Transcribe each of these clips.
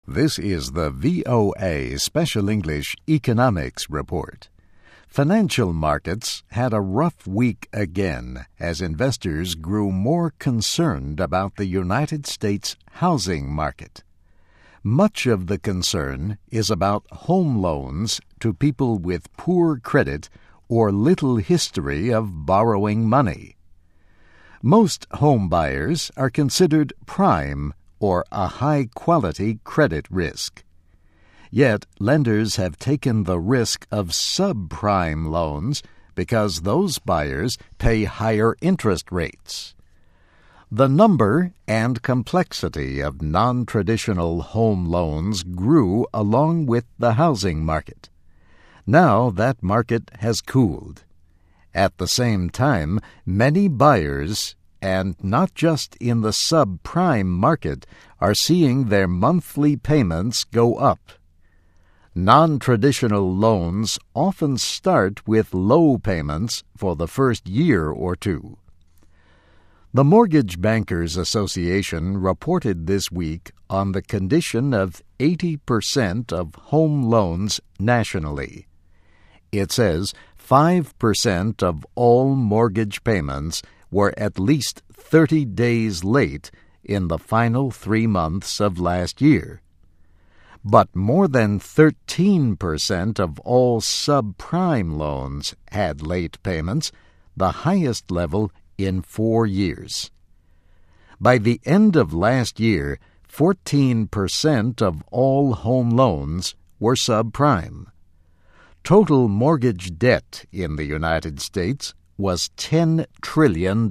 This is the VOA Special English Economics Report. Financial markets had a rough week again as investors grew more concerned about the United States housing market. Much of the concern is about home loans to people with poor credit or little history of borrowing money. Most home buyers are considered prime or a high-quality credit risk. Yet, lenders have taken the risk of subprime loans because those buyers pay higher interest rates. The number and complexity of non-traditional home loans grew along with the housing market. Now that market has cooled. At the same time, many buyers, and not just in the subprime market, are seeing their monthly payments go up. Non-traditional loans often start with low payments for the first year or two. The Mortgage Bankers Association reported this week on the condition of 80% of home loans nationally. It says 5% of all mortgage payments were at least 30 days late in the final 3 months of last year. But more than 13% of all subprime loans had late payments, the highest level in 4 years. By the end of last year, 14% of all home loans were subprime. Total mortgage debt in the United States was $10 trillion.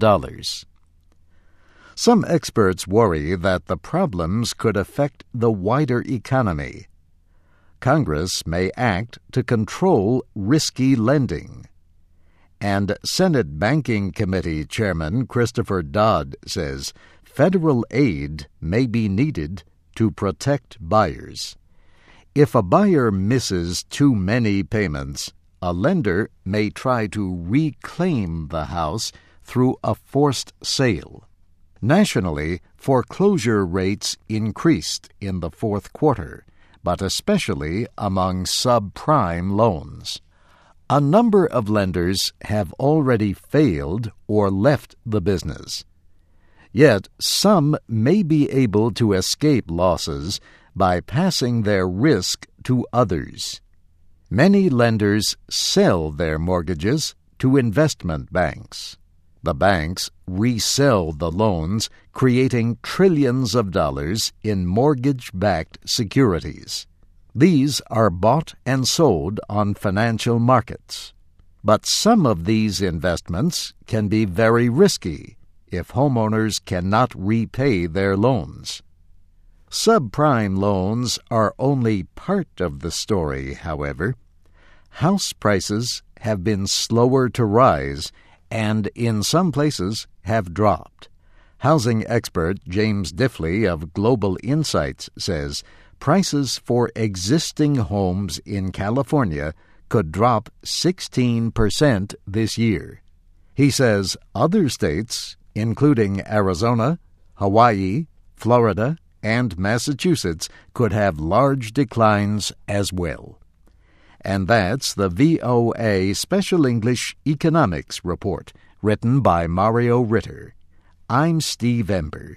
Some experts worry that the problems could affect the wider economy. Congress may act to control risky lending. And Senate Banking Committee Chairman Christopher Dodd says federal aid may be needed to protect buyers. If a buyer misses too many payments, a lender may try to reclaim the house through a forced sale. Nationally, foreclosure rates increased in the fourth quarter, but especially among subprime loans. A number of lenders have already failed or left the business. Yet some may be able to escape losses by passing their risk to others. Many lenders sell their mortgages to investment banks. The banks resell the loans, creating trillions of dollars in mortgage-backed securities. These are bought and sold on financial markets. But some of these investments can be very risky if homeowners cannot repay their loans. Subprime loans are only part of the story, however. House prices have been slower to rise and in some places have dropped. Housing expert James Diffley of Global Insights says prices for existing homes in California could drop 16% this year. He says other states, including Arizona, Hawaii, Florida, and Massachusetts, could have large declines as well. And that's the VOA Special English Economics Report, written by Mario Ritter. I'm Steve Ember.